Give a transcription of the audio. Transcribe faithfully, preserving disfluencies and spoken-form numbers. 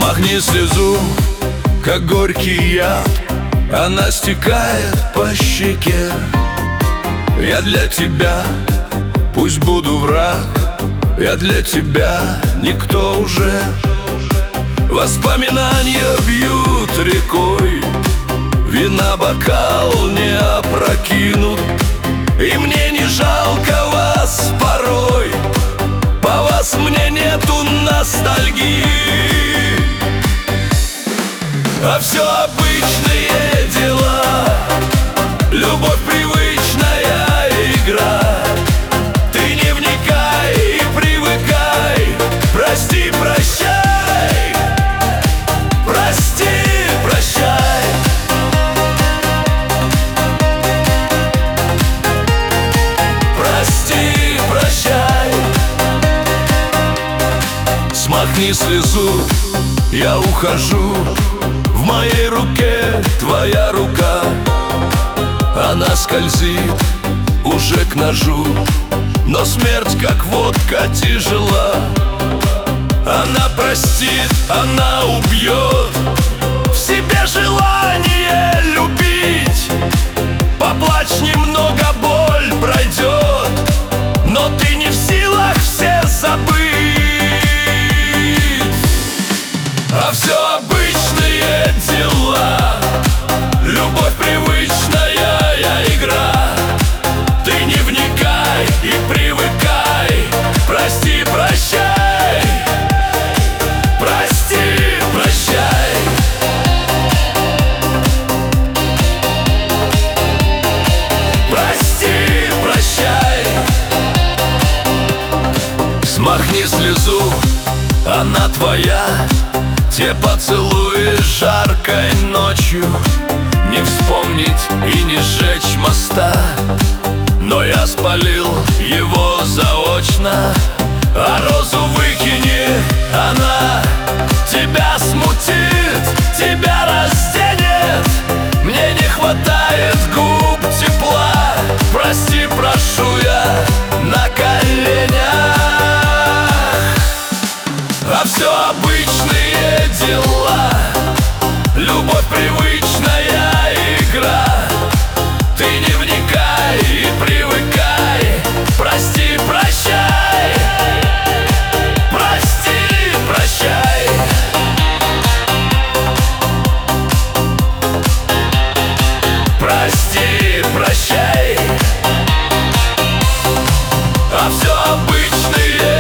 Смахни слезу, как горький яд, она стекает по щеке. Я для тебя, пусть буду враг, я для тебя никто уже. Воспоминания бьют рекой, вина бокал не опрокинут, и мне не жалко вас порой, по вас мне нету ностальгии. А все обычные дела, любовь привычная игра. Ты не вникай и привыкай, прости, прощай, прости, прощай. Прости, прощай. Смахни слезу, я ухожу. В моей руке твоя рука, она скользит уже к ножу, но смерть, как водка, тяжела. Она простит, она убьет в себе желание любить. Поплачь немного, боль пройдет, но ты не в силах все забыть. А все обычные дела, любовь привычная игра. Ты не вникай и привыкай, прости, прощай, прости, прощай. Прости, прощай. Смахни слезу, она твоя. Те поцелуи жаркой ночью, не вспомнить и не сжечь моста, но я спалил его заочно. А розу выкини, она тебя смутит, тебя разденет. Мне не хватает губ тепла, прости, прошу я на коленях. А все обычные дела, любовь привычная игра. Ты не вникай и привыкай, прости, прощай, прости, прощай. Прости, прощай. А все обычные